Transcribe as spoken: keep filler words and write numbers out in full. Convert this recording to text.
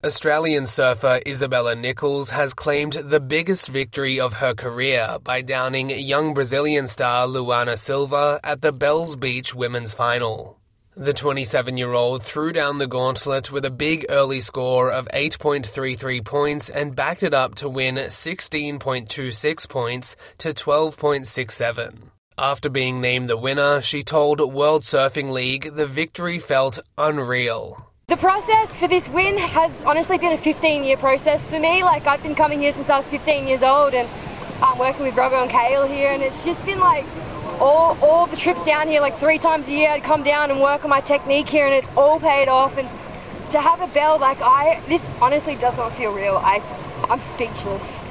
Australian surfer Isabella Nichols has claimed the biggest victory of her career by downing young Brazilian star Luana Silva at the Bells Beach Women's Final. The twenty-seven-year-old threw down the gauntlet with a big early score of eight point three three points and backed it up to win sixteen point two six points to twelve point six seven. After being named the winner, she told World Surfing League the victory felt unreal. The process for this win has honestly been a fifteen-year process for me. Like, I've been coming here since I was fifteen years old, and I'm working with Robbo and Kale here, and it's just been like all all the trips down here, like three times a year I'd come down and work on my technique here, and it's all paid off. And to have a bell like I, this honestly does not feel real. I, I'm speechless.